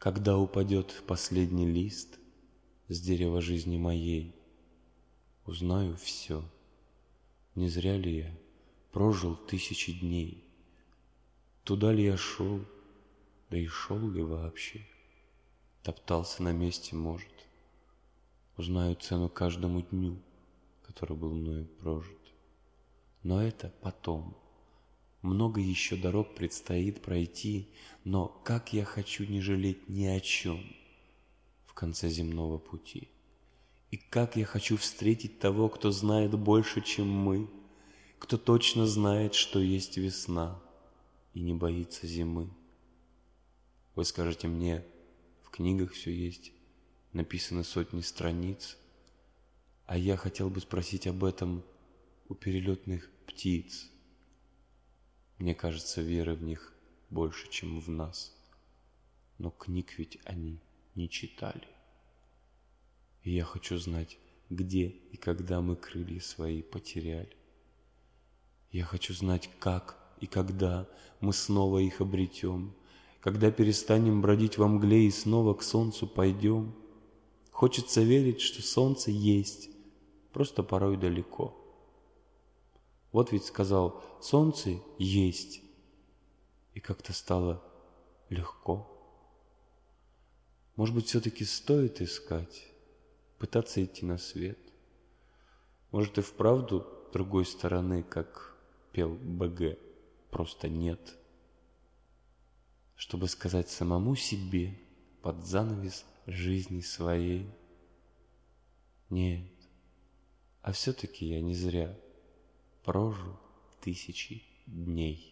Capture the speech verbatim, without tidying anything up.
Когда упадет последний лист с дерева жизни моей, узнаю все. Не зря ли я прожил тысячи дней? Туда ли я шел, да и шел ли вообще? Топтался на месте, может. Узнаю цену каждому дню, который был мною прожит. Но это потом. Много еще дорог предстоит пройти, но как я хочу не жалеть ни о чем в конце земного пути. И как я хочу встретить того, кто знает больше, чем мы, кто точно знает, что есть весна и не боится зимы. Вы скажете мне, в книгах все есть, написаны сотни страниц, а я хотел бы спросить об этом у перелетных птиц. Мне кажется, веры в них больше, чем в нас. Но книг ведь они не читали. И я хочу знать, где и когда мы крылья свои потеряли. Я хочу знать, как и когда мы снова их обретем, когда перестанем бродить во мгле и снова к солнцу пойдем. Хочется верить, что солнце есть, просто порой далеко. Вот ведь сказал: солнце есть, и как-то стало легко. Может быть, все-таки стоит искать, пытаться идти на свет? Может, и вправду другой стороны, как пел БГ, просто нет? Чтобы сказать самому себе под занавес жизни своей: нет, а все-таки я не зря прожил тысячи дней.